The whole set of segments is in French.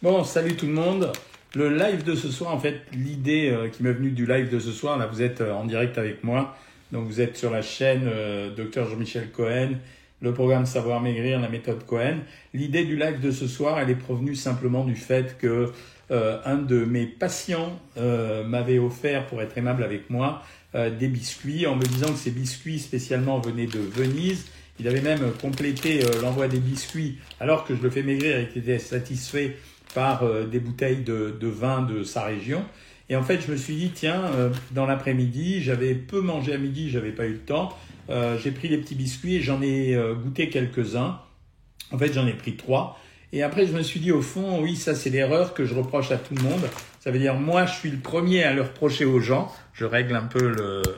Bon, salut tout le monde. Le live de ce soir, en fait, l'idée qui m'est venue du live de ce soir, là vous êtes en direct avec moi, donc vous êtes sur la chaîne Dr Jean-Michel Cohen, le programme Savoir Maigrir, la méthode Cohen. L'idée du live de ce soir, elle est provenue simplement du fait que un de mes patients m'avait offert, pour être aimable avec moi, des biscuits, en me disant que ces biscuits spécialement venaient de Venise. Il avait même complété l'envoi des biscuits alors que je le fais maigrir et qu'il était satisfait par des bouteilles de vin de sa région. Et en fait, je me suis dit, tiens, dans l'après-midi, j'avais peu mangé à midi, j'avais pas eu le temps. J'ai pris les petits biscuits et j'en ai goûté quelques-uns. En fait, j'en ai pris 3. Et après, je me suis dit, au fond, oui, ça, c'est l'erreur que je reproche à tout le monde. Ça veut dire, moi, je suis le premier à le reprocher aux gens. Je règle un peu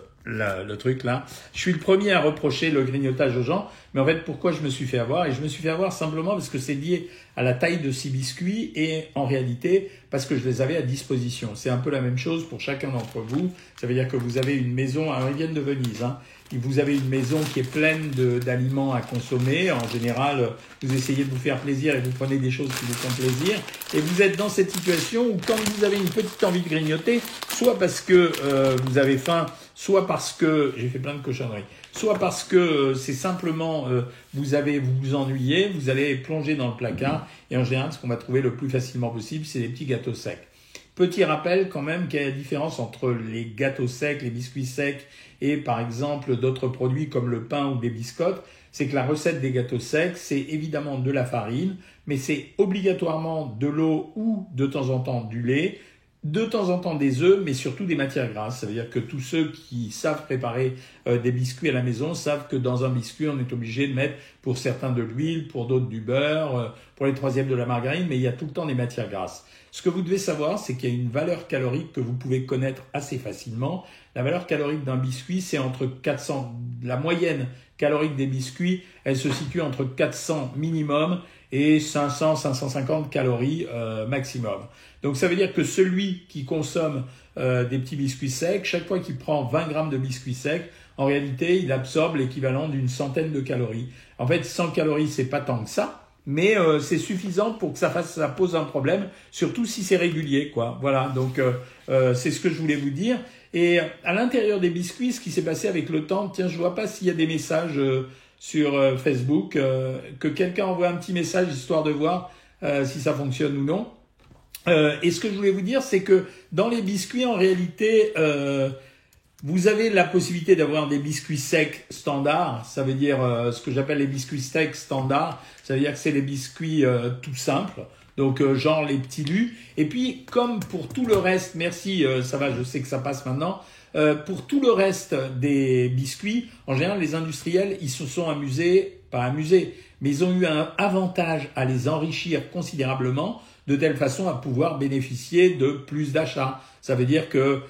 le truc là. Je suis le premier à reprocher le grignotage aux gens. Mais en fait, pourquoi je me suis fait avoir? Et je me suis fait avoir simplement parce que c'est lié à la taille de ces biscuits et en réalité parce que je les avais à disposition. C'est un peu la même chose pour chacun d'entre vous. Ça veut dire que vous avez une maison, alors ils viennent de Venise, hein. Vous avez une maison qui est pleine d'aliments à consommer. En général, vous essayez de vous faire plaisir et vous prenez des choses qui vous font plaisir. Et vous êtes dans cette situation où quand vous avez une petite envie de grignoter, soit parce que vous avez faim, soit parce que, j'ai fait plein de cochonneries, soit parce que c'est simplement vous vous ennuyez, vous allez plonger dans le placard. Et en général, ce qu'on va trouver le plus facilement possible, c'est les petits gâteaux secs. Petit rappel quand même qu'il y a la différence entre les gâteaux secs, les biscuits secs et par exemple d'autres produits comme le pain ou les biscottes, c'est que la recette des gâteaux secs, c'est évidemment de la farine, mais c'est obligatoirement de l'eau ou de temps en temps du lait, de temps en temps des œufs, mais surtout des matières grasses. Ça veut dire que tous ceux qui savent préparer des biscuits à la maison savent que dans un biscuit, on est obligé de mettre pour certains de l'huile, pour d'autres du beurre, pour les troisièmes de la margarine, mais il y a tout le temps des matières grasses. Ce que vous devez savoir, c'est qu'il y a une valeur calorique que vous pouvez connaître assez facilement. La valeur calorique d'un biscuit, c'est entre 400, la moyenne calorique des biscuits, elle se situe entre 400 minimum et 500, 550 calories maximum. Donc ça veut dire que celui qui consomme des petits biscuits secs, chaque fois qu'il prend 20 grammes de biscuits secs, en réalité, il absorbe l'équivalent d'une centaine de calories. En fait, 100 calories, c'est pas tant que ça. Mais c'est suffisant pour que ça pose un problème, surtout si c'est régulier, quoi. Voilà, donc c'est ce que je voulais vous dire. Et à l'intérieur des biscuits, ce qui s'est passé avec le temps, tiens, je vois pas s'il y a des messages sur Facebook, que quelqu'un envoie un petit message histoire de voir si ça fonctionne ou non. Et ce que je voulais vous dire, c'est que dans les biscuits, en réalité, vous avez la possibilité d'avoir des biscuits secs standards, ça veut dire ce que j'appelle les biscuits secs standards, ça veut dire que c'est les biscuits tout simples, donc genre les petits lus. Et puis comme pour tout le reste, merci, ça va, je sais que ça passe maintenant, pour tout le reste des biscuits, en général les industriels, ils se sont amusés, pas amusés, mais ils ont eu un avantage à les enrichir considérablement, de telle façon à pouvoir bénéficier de plus d'achats. Ça veut dire que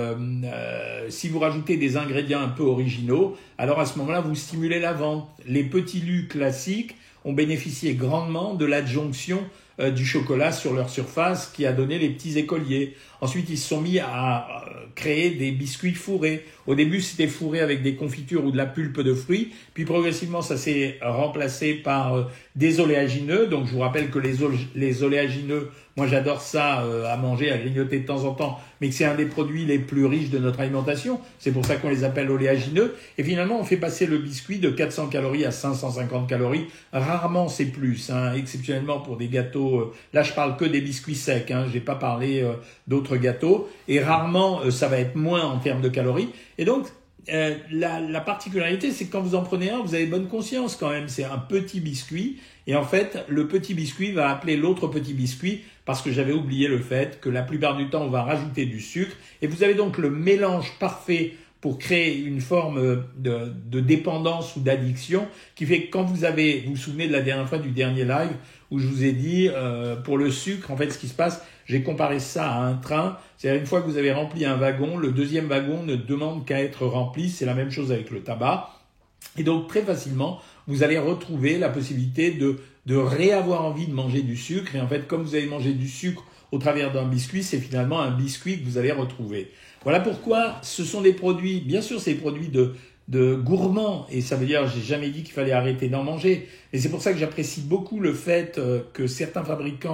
si vous rajoutez des ingrédients un peu originaux, alors à ce moment-là, vous stimulez la vente. Les petits lus classiques ont bénéficié grandement de l'adjonction du chocolat sur leur surface qui a donné les petits écoliers. Ensuite, ils se sont mis à créer des biscuits fourrés. Au début, c'était fourré avec des confitures ou de la pulpe de fruits. Puis progressivement, ça s'est remplacé par des oléagineux. Donc, je vous rappelle que les oléagineux, moi j'adore ça à manger, à grignoter de temps en temps, mais que c'est un des produits les plus riches de notre alimentation. C'est pour ça qu'on les appelle oléagineux. Et finalement, on fait passer le biscuit de 400 calories à 550 calories. Rarement, c'est plus, hein, exceptionnellement pour des gâteaux. Là, je parle que des biscuits secs, hein, j'ai pas parlé d'autres gâteaux. Et rarement, ça va être moins en termes de calories. Et donc, la particularité, c'est que quand vous en prenez un, vous avez bonne conscience quand même. C'est un petit biscuit. Et en fait, le petit biscuit va appeler l'autre petit biscuit parce que j'avais oublié le fait que la plupart du temps, on va rajouter du sucre. Et vous avez donc le mélange parfait pour créer une forme de dépendance ou d'addiction qui fait que quand vous vous souvenez de la dernière fois du dernier live où je vous ai dit pour le sucre, en fait, ce qui se passe, j'ai comparé ça à un train. C'est-à-dire une fois que vous avez rempli un wagon, le deuxième wagon ne demande qu'à être rempli. C'est la même chose avec le tabac. Et donc, très facilement, vous allez retrouver la possibilité de réavoir envie de manger du sucre. Et en fait, comme vous avez mangé du sucre au travers d'un biscuit, c'est finalement un biscuit que vous allez retrouver. Voilà pourquoi ce sont des produits, bien sûr, c'est des produits de gourmands. Et ça veut dire, j'ai jamais dit qu'il fallait arrêter d'en manger. Et c'est pour ça que j'apprécie beaucoup le fait que certains fabricants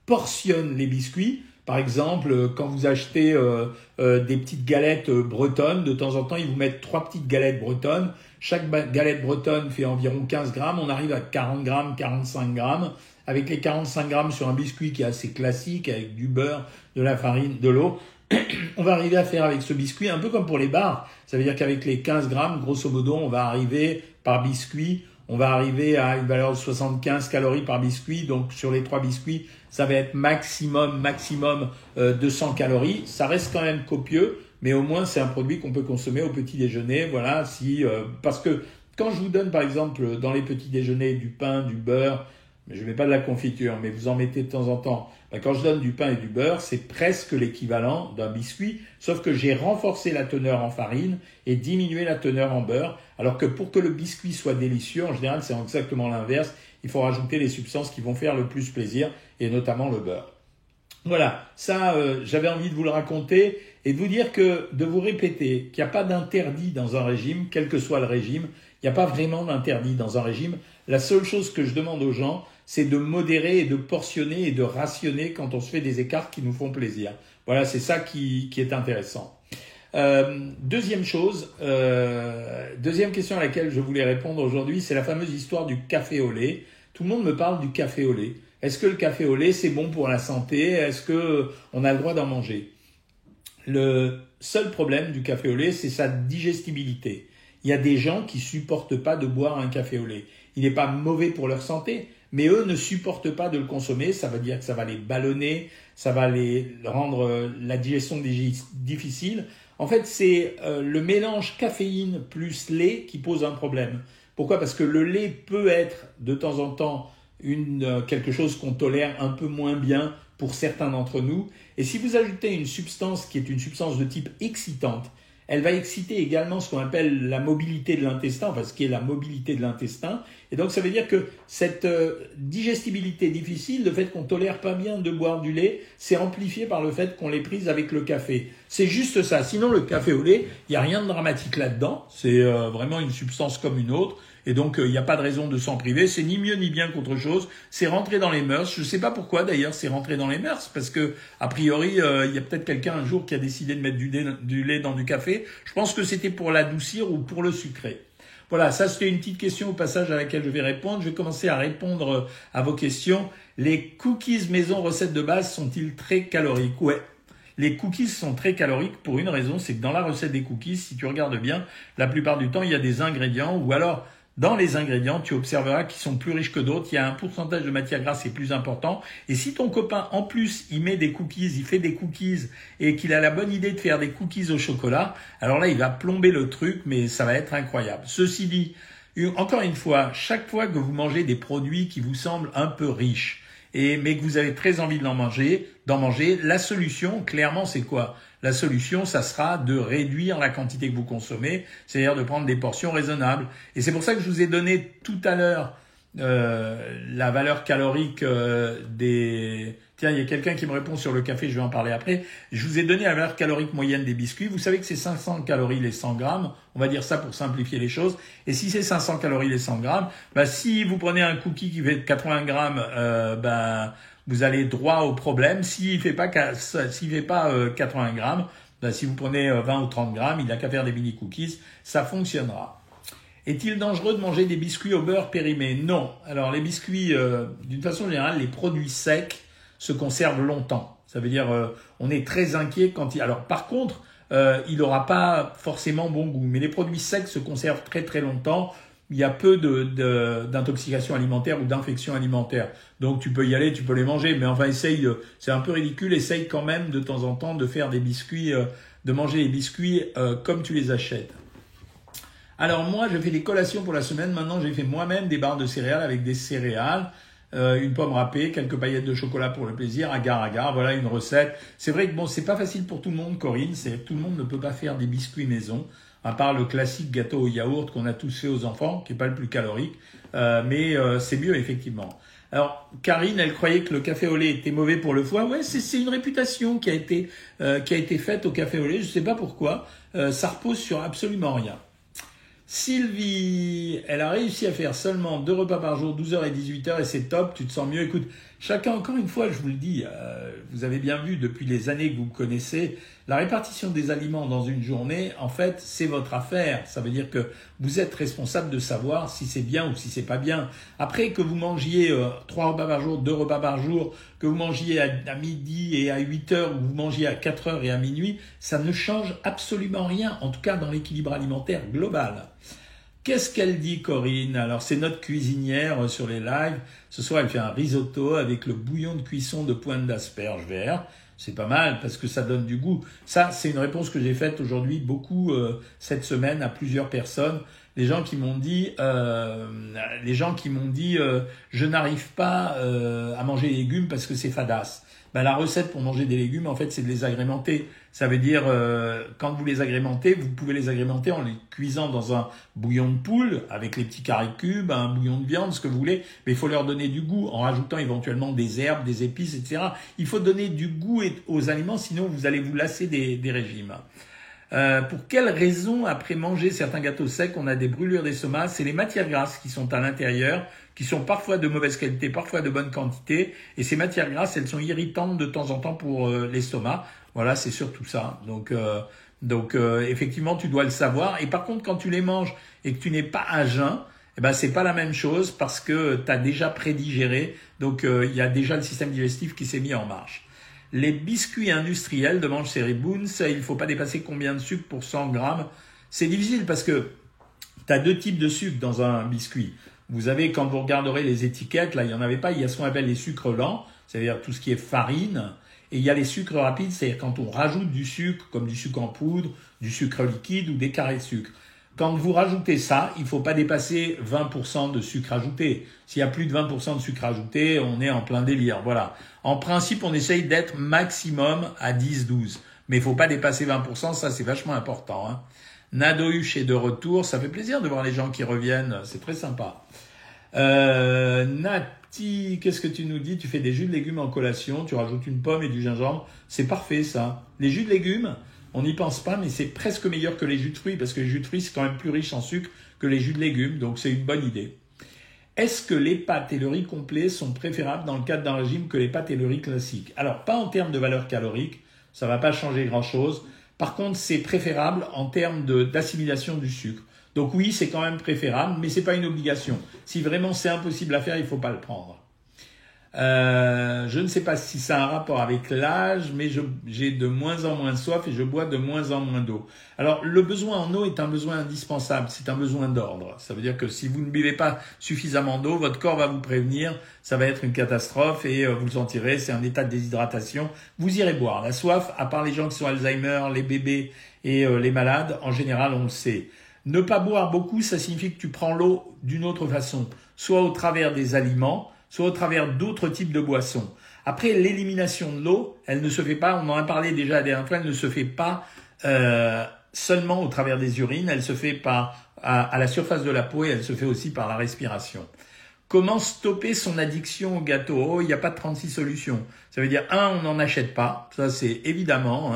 portionne les biscuits. Par exemple, quand vous achetez des petites galettes bretonnes, de temps en temps, ils vous mettent 3 petites galettes bretonnes. Chaque galette bretonne fait environ 15 grammes. On arrive à 40 grammes, 45 grammes. Avec les 45 grammes sur un biscuit qui est assez classique, avec du beurre, de la farine, de l'eau, on va arriver à faire avec ce biscuit, un peu comme pour les bars. Ça veut dire qu'avec les 15 grammes, grosso modo, on va arriver par biscuit, on va arriver à une valeur de 75 calories par biscuit. Donc sur les 3 biscuits, ça va être maximum 200 calories. Ça reste quand même copieux, mais au moins c'est un produit qu'on peut consommer au petit déjeuner. Voilà, parce que quand je vous donne par exemple dans les petits déjeuners du pain, du beurre, mais je ne mets pas de la confiture, mais vous en mettez de temps en temps. Quand je donne du pain et du beurre, c'est presque l'équivalent d'un biscuit, sauf que j'ai renforcé la teneur en farine et diminué la teneur en beurre, alors que pour que le biscuit soit délicieux, en général, c'est exactement l'inverse. Il faut rajouter les substances qui vont faire le plus plaisir, et notamment le beurre. Voilà, ça, j'avais envie de vous le raconter et de vous dire de vous répéter qu'il n'y a pas d'interdit dans un régime, quel que soit le régime. Il n'y a pas vraiment d'interdit dans un régime. La seule chose que je demande aux gens, c'est de modérer et de portionner et de rationner quand on se fait des écarts qui nous font plaisir. Voilà, c'est ça qui est intéressant. Deuxième chose, deuxième question à laquelle je voulais répondre aujourd'hui, c'est la fameuse histoire du café au lait. Tout le monde me parle du café au lait. Est-ce que le café au lait, c'est bon pour la santé? Est-ce qu'on a le droit d'en manger? Le seul problème du café au lait, c'est sa digestibilité. Il y a des gens qui supportent pas de boire un café au lait. Il n'est pas mauvais pour leur santé, mais eux ne supportent pas de le consommer. Ça veut dire que ça va les ballonner, ça va les rendre la digestion difficile. En fait, c'est le mélange caféine plus lait qui pose un problème. Pourquoi? Parce que le lait peut être de temps en temps quelque chose qu'on tolère un peu moins bien pour certains d'entre nous. Et si vous ajoutez une substance qui est une substance de type excitante, elle va exciter également ce qu'on appelle la mobilité de l'intestin, enfin ce qui est la mobilité de l'intestin. Et donc ça veut dire que cette digestibilité difficile, le fait qu'on tolère pas bien de boire du lait, c'est amplifié par le fait qu'on l'ait prise avec le café. C'est juste ça. Sinon le café au lait, il n'y a rien de dramatique là-dedans. C'est vraiment une substance comme une autre. Et donc, il n'y a pas de raison de s'en priver. C'est ni mieux ni bien qu'autre chose. C'est rentré dans les mœurs. Je ne sais pas pourquoi, d'ailleurs, c'est rentré dans les mœurs. Parce que, a priori, il y a peut-être quelqu'un un jour qui a décidé de mettre du lait dans du café. Je pense que c'était pour l'adoucir ou pour le sucrer. Voilà, ça c'était une petite question au passage à laquelle je vais répondre. Je vais commencer à répondre à vos questions. Les cookies maison recette de base sont-ils très caloriques? Ouais. Les cookies sont très caloriques pour une raison, c'est que dans la recette des cookies, si tu regardes bien, la plupart du temps, il y a des ingrédients ou alors dans les ingrédients, tu observeras qu'ils sont plus riches que d'autres. Il y a un pourcentage de matière grasse qui est plus important. Et si ton copain, en plus, il met des cookies, il fait des cookies et qu'il a la bonne idée de faire des cookies au chocolat, alors là, il va plomber le truc, mais ça va être incroyable. Ceci dit, encore une fois, chaque fois que vous mangez des produits qui vous semblent un peu riches, mais que vous avez très envie d'en manger, la solution, clairement, c'est quoi? La solution, ça sera de réduire la quantité que vous consommez, c'est-à-dire de prendre des portions raisonnables. Et c'est pour ça que je vous ai donné tout à l'heure la valeur calorique des... Tiens, il y a quelqu'un qui me répond sur le café, je vais en parler après. Je vous ai donné la valeur calorique moyenne des biscuits. Vous savez que c'est 500 calories les 100 grammes. On va dire ça pour simplifier les choses. Et si c'est 500 calories les 100 grammes, si vous prenez un cookie qui fait 80 grammes, vous allez droit au problème. S'il fait pas 80 grammes, si vous prenez 20 ou 30 grammes, il n'a qu'à faire des mini cookies, ça fonctionnera. Est-il dangereux de manger des biscuits au beurre périmé? Non. Alors les biscuits, d'une façon générale, les produits secs se conservent longtemps. Ça veut dire, on est très inquiet quand Alors par contre, il n'aura pas forcément bon goût. Mais les produits secs se conservent très très longtemps. Il y a peu d'intoxication alimentaire ou d'infection alimentaire. Donc tu peux y aller, tu peux les manger. Mais enfin, essaye, c'est un peu ridicule, essaye quand même de temps en temps de faire des biscuits, de manger les biscuits comme tu les achètes. Alors moi, je fais des collations pour la semaine. Maintenant, j'ai fait moi-même des barres de céréales avec des céréales, une pomme râpée, quelques paillettes de chocolat pour le plaisir, agar-agar, voilà une recette. C'est vrai que bon, c'est pas facile pour tout le monde, Corinne. Tout le monde ne peut pas faire des biscuits maison, à part le classique gâteau au yaourt qu'on a tous fait aux enfants, qui est pas le plus calorique, mais c'est mieux effectivement. Alors, Karine, elle croyait que le café au lait était mauvais pour le foie. Ouais, c'est une réputation qui a été faite au café au lait. Je sais pas pourquoi. Ça repose sur absolument rien. Sylvie, elle a réussi à faire seulement 2 repas par jour, 12h et 18h, et c'est top, tu te sens mieux. Écoute, Chacun, encore une fois, je vous le dis, vous avez bien vu depuis les années que vous connaissez, la répartition des aliments dans une journée, en fait, c'est votre affaire. Ça veut dire que vous êtes responsable de savoir si c'est bien ou si c'est pas bien. Après, que vous mangiez 3 repas par jour, 2 repas par jour, que vous mangiez à midi et à 8 heures, ou vous mangiez à 4 heures et à minuit, ça ne change absolument rien, en tout cas dans l'équilibre alimentaire global. Qu'est-ce qu'elle dit, Corinne? Alors, c'est notre cuisinière sur les lives. Ce soir, elle fait un risotto avec le bouillon de cuisson de pointe d'asperges vertes. C'est pas mal parce que ça donne du goût. Ça, c'est une réponse que j'ai faite aujourd'hui beaucoup cette semaine à plusieurs personnes. Les gens qui m'ont dit, je n'arrive pas à manger les légumes parce que c'est fadasse. Ben, la recette pour manger des légumes, en fait, c'est de les agrémenter. Ça veut dire, quand vous les agrémentez, vous pouvez les agrémenter en les cuisant dans un bouillon de poule, avec les petits carrés cubes, un bouillon de viande, ce que vous voulez. Mais il faut leur donner du goût, en rajoutant éventuellement des herbes, des épices, etc. Il faut donner du goût aux aliments, sinon vous allez vous lasser des régimes. Pour quelles raisons, après manger certains gâteaux secs, on a des brûlures d'estomac? C'est les matières grasses qui sont à l'intérieur, qui sont parfois de mauvaise qualité, parfois de bonne quantité. Et ces matières grasses, elles sont irritantes de temps en temps pour l'estomac. Voilà, c'est surtout ça. Donc, effectivement, tu dois le savoir. Et par contre, quand tu les manges et que tu n'es pas à jeun, eh ben, c'est pas la même chose parce que tu as déjà prédigéré. Donc, il y a déjà le système digestif qui s'est mis en marche. Les biscuits industriels de Mange Boons, il ne faut pas dépasser combien de sucre pour 100 grammes? C'est difficile parce que tu as 2 types de sucre dans un biscuit. Vous avez, quand vous regarderez les étiquettes, là, il n'y en avait pas, il y a ce qu'on appelle les sucres lents, c'est-à-dire tout ce qui est farine. Et il y a les sucres rapides, c'est-à-dire quand on rajoute du sucre, comme du sucre en poudre, du sucre liquide ou des carrés de sucre. Quand vous rajoutez ça, il ne faut pas dépasser 20% de sucre ajouté. S'il y a plus de 20% de sucre ajouté, on est en plein délire. Voilà. En principe, on essaye d'être maximum à 10-12. Mais il ne faut pas dépasser 20%, ça c'est vachement important. Hein. Nadohuche est de retour, ça fait plaisir de voir les gens qui reviennent, c'est très sympa. Nati, qu'est-ce que tu nous dis? Tu fais des jus de légumes en collation, tu rajoutes une pomme et du gingembre. C'est parfait ça. Les jus de légumes, on n'y pense pas, mais c'est presque meilleur que les jus de fruits, parce que les jus de fruits, c'est quand même plus riche en sucre que les jus de légumes, donc c'est une bonne idée. Est-ce que les pâtes et le riz complet sont préférables dans le cadre d'un régime que les pâtes et le riz classiques? Alors, pas en termes de valeur calorique, ça ne va pas changer grand-chose. Par contre, c'est préférable en termes d'assimilation du sucre. Donc oui, c'est quand même préférable, mais ce n'est pas une obligation. Si vraiment c'est impossible à faire, il ne faut pas le prendre. Je ne sais pas si ça a un rapport avec l'âge, mais j'ai de moins en moins soif et je bois de moins en moins d'eau. Alors, le besoin en eau est un besoin indispensable, c'est un besoin d'ordre. Ça veut dire que si vous ne buvez pas suffisamment d'eau, votre corps va vous prévenir, ça va être une catastrophe et vous le sentirez, c'est un état de déshydratation. Vous irez boire. La soif, à part les gens qui sont Alzheimer, les bébés et les malades, en général, on le sait. Ne pas boire beaucoup, ça signifie que tu prends l'eau d'une autre façon, soit au travers des aliments, soit au travers d'autres types de boissons. Après, l'élimination de l'eau, elle ne se fait pas, on en a parlé déjà la dernière fois, elle ne se fait pas seulement au travers des urines, elle se fait à la surface de la peau et elle se fait aussi par la respiration. Comment stopper son addiction au gâteau? Oh, il n'y a pas de 36 solutions. Ça veut dire, on n'en achète pas, ça c'est évidemment.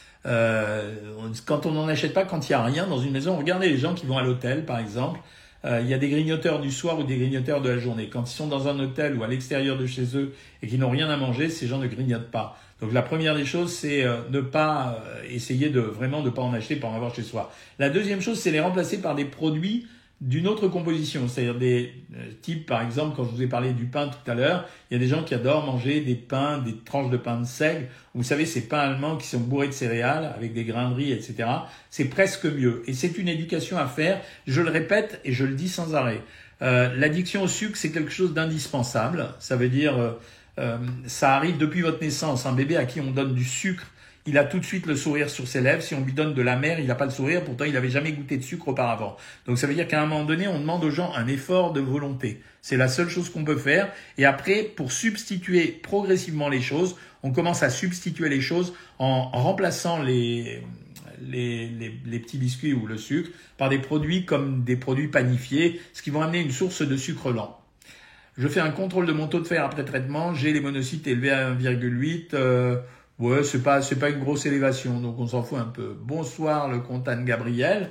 Quand on n'en achète pas, quand il n'y a rien dans une maison, regardez les gens qui vont à l'hôtel par exemple, il y a des grignoteurs du soir ou des grignoteurs de la journée. Quand ils sont dans un hôtel ou à l'extérieur de chez eux et qu'ils n'ont rien à manger, ces gens ne grignotent pas. Donc la première des choses, c'est ne pas essayer de vraiment ne pas en acheter, pas en avoir chez soi. La deuxième chose, c'est les remplacer par des produits d'une autre composition, c'est-à-dire des types, par exemple, quand je vous ai parlé du pain tout à l'heure, il y a des gens qui adorent manger des pains, des tranches de pain de seigle. Vous savez, ces pains allemands qui sont bourrés de céréales, avec des grains de riz, etc. C'est presque mieux. Et c'est une éducation à faire, je le répète et je le dis sans arrêt. L'addiction au sucre, c'est quelque chose d'indispensable. Ça veut dire, ça arrive depuis votre naissance. Un bébé à qui on donne du sucre, il a tout de suite le sourire sur ses lèvres. Si on lui donne de la mer, il n'a pas le sourire. Pourtant, il n'avait jamais goûté de sucre auparavant. Donc, ça veut dire qu'à un moment donné, on demande aux gens un effort de volonté. C'est la seule chose qu'on peut faire. Et après, pour substituer progressivement les choses, on commence à substituer les choses en remplaçant les petits biscuits ou le sucre par des produits comme des produits panifiés, ce qui vont amener une source de sucre lent. Je fais un contrôle de mon taux de fer après traitement. J'ai les monocytes élevés à 1,8. Ouais, c'est pas une grosse élévation, donc on s'en fout un peu. Bonsoir, le comte Anne Gabriel.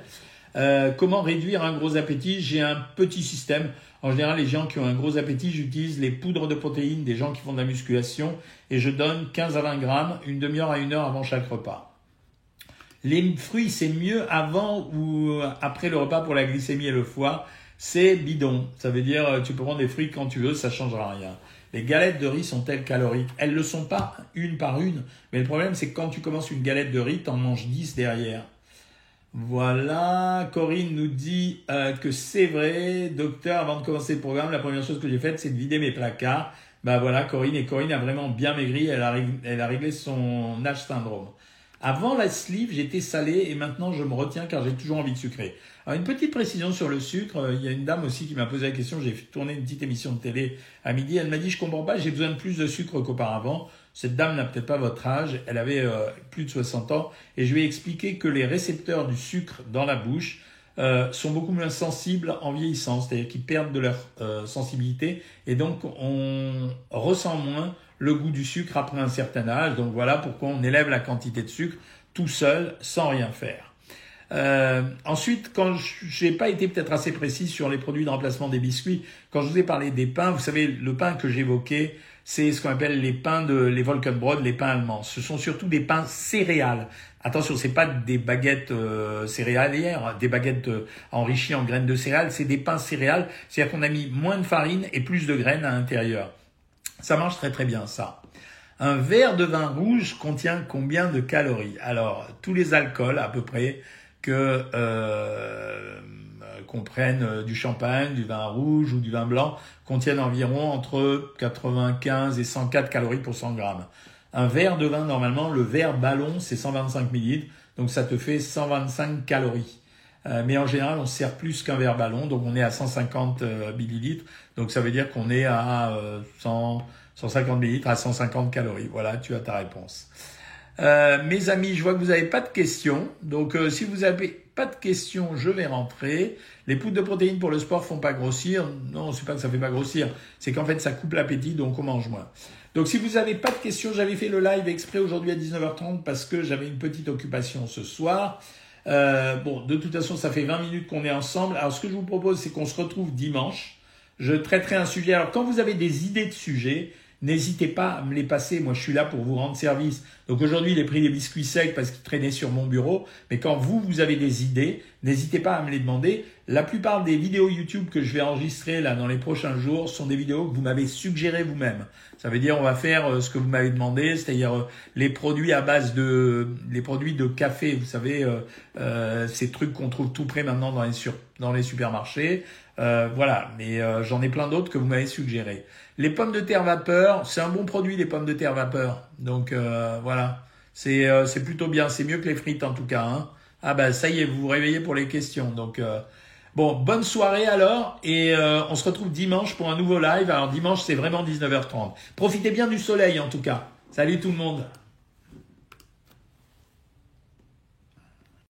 Comment réduire un gros appétit? J'ai un petit système. En général, les gens qui ont un gros appétit, j'utilise les poudres de protéines des gens qui font de la musculation et je donne 15 à 20 grammes, une demi-heure à 1 heure avant chaque repas. Les fruits, c'est mieux avant ou après le repas pour la glycémie et le foie. C'est bidon. Ça veut dire tu peux prendre des fruits quand tu veux, ça ne changera rien. Les galettes de riz sont-elles caloriques? Elles ne le sont pas une par une, mais le problème c'est que quand tu commences une galette de riz, tu en manges 10 derrière. Voilà, Corinne nous dit que c'est vrai, docteur, avant de commencer le programme, la première chose que j'ai faite, c'est de vider mes placards. Bah voilà, Corinne a vraiment bien maigri, elle a réglé son Nash syndrome. Avant la sleeve, j'étais salé et maintenant je me retiens car j'ai toujours envie de sucrer. Alors une petite précision sur le sucre, il y a une dame aussi qui m'a posé la question, j'ai tourné une petite émission de télé à midi, elle m'a dit je comprends pas, j'ai besoin de plus de sucre qu'auparavant. Cette dame n'a peut-être pas votre âge, elle avait plus de 60 ans et je lui ai expliqué que les récepteurs du sucre dans la bouche sont beaucoup moins sensibles en vieillissant, c'est-à-dire qu'ils perdent de leur sensibilité et donc on ressent moins le goût du sucre après un certain âge. Donc voilà pourquoi on élève la quantité de sucre tout seul sans rien faire. Ensuite, quand j'ai pas été peut-être assez précis sur les produits de remplacement des biscuits, quand je vous ai parlé des pains, vous savez, le pain que j'évoquais, c'est ce qu'on appelle les Volkenbrot, les pains allemands. Ce sont surtout des pains céréales. Attention, c'est pas des baguettes céréalières, des baguettes enrichies en graines de céréales, c'est des pains céréales, c'est-à-dire qu'on a mis moins de farine et plus de graines à l'intérieur. Ça marche très très bien ça. Un verre de vin rouge contient combien de calories? Alors, tous les alcools à peu près qu'on prenne du champagne, du vin rouge ou du vin blanc contiennent environ entre 95 et 104 calories pour 100 grammes. Un verre de vin, normalement, le verre ballon, c'est 125 millilitres, donc ça te fait 125 calories. Mais en général, on sert plus qu'un verre ballon, donc on est à 150 millilitres, donc ça veut dire qu'on est à 150 millilitres à 150 calories. Voilà, tu as ta réponse. Mes amis, je vois que vous n'avez pas de questions, donc si vous n'avez pas de questions, je vais rentrer. Les poudres de protéines pour le sport font pas grossir. Non, c'est pas que ça fait pas grossir, c'est qu'en fait ça coupe l'appétit, donc on mange moins. Donc si vous n'avez pas de questions, j'avais fait le live exprès aujourd'hui à 19h30 parce que j'avais une petite occupation ce soir. Bon, de toute façon, ça fait 20 minutes qu'on est ensemble. Alors ce que je vous propose, c'est qu'on se retrouve dimanche. Je traiterai un sujet. Alors quand vous avez des idées de sujets, n'hésitez pas à me les passer. Moi, je suis là pour vous rendre service. Donc aujourd'hui, j'ai pris des biscuits secs parce qu'ils traînaient sur mon bureau. Mais quand vous avez des idées, n'hésitez pas à me les demander. La plupart des vidéos YouTube que je vais enregistrer là dans les prochains jours sont des vidéos que vous m'avez suggérées vous-même. Ça veut dire on va faire ce que vous m'avez demandé, c'est-à-dire les produits à base les produits de café. Vous savez, ces trucs qu'on trouve tout près maintenant dans les supermarchés. Voilà, mais j'en ai plein d'autres que vous m'avez suggérés. Les pommes de terre vapeur, c'est un bon produit, les pommes de terre vapeur. Donc voilà, c'est plutôt bien, c'est mieux que les frites en tout cas. Hein. Ah bah ça y est, vous vous réveillez pour les questions. Donc bon, bonne soirée alors et on se retrouve dimanche pour un nouveau live. Alors dimanche, c'est vraiment 19h30. Profitez bien du soleil en tout cas. Salut tout le monde.